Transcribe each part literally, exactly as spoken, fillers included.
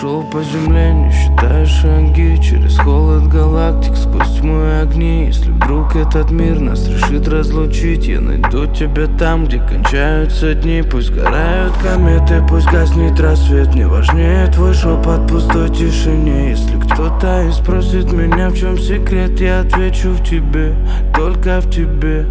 Шел по земле, не считая шаги, через холод галактик, сквозь тьму и огни. Если вдруг этот мир нас решит разлучить, я найду тебя там, где кончаются дни. Пусть горают кометы, пусть гаснет рассвет, мне важнее твой шепот в пустой тишине. Если кто-то и спросит меня, в чем секрет, я отвечу: в тебе, только в тебе.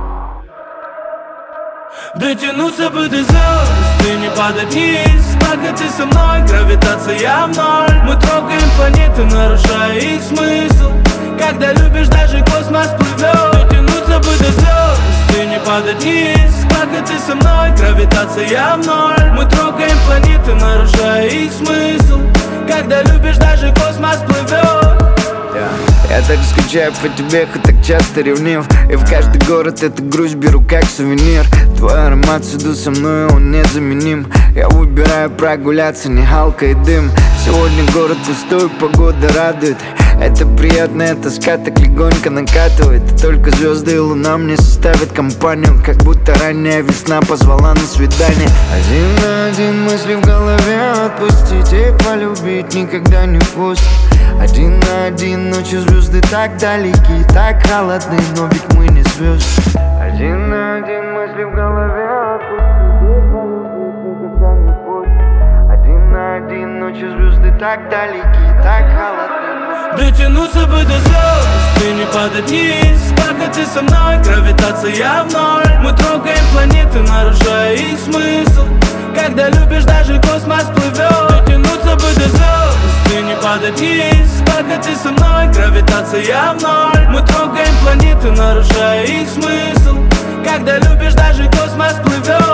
Дотянуться бы до звезд и не падать вниз, пока ты со мной, гравитация в ноль. Мы трогаем планеты, нарушая их смысл. Когда любишь, даже космос плывет. Дотянуться бы до звезд и не падать вниз, пока ты со мной, гравитация в ноль. Мы трогаем планеты, нарушая их смысл. Когда любишь, даже космос плывет. Я так скучаю по тебе, хоть так часто ревнив. И в каждый город эту грусть беру как сувенир. Твой аромат всюду со мной, он незаменим. Я выбираю прогуляться, не галка и дым. Сегодня город пустой, погода радует. Это приятная тоска так легонько накатывает. И только звезды и луна мне составят компанию, как будто ранняя весна позвала на свидание. Один на один мысли в голове, отпустить и полюбить никогда не пусть. Один на один ночью звезды так далеки, так холодны, но ведь мы не звезды. Один на один мысли в голове, отпустить и полюбить никогда не пусть. Один на один ночью звезды так далеки, так холодны. Дотянуться бы до звезд и не падать вниз, пока ты со мной, гравитация в ноль. Мы трогаем планеты, нарушая их смысл. Когда любишь, даже космос плывет. Дотянуться бы до звезд и не падать вниз, пока ты со мной, гравитация в ноль. Мы трогаем планеты, нарушая их смысл. Когда любишь, даже космос плывет.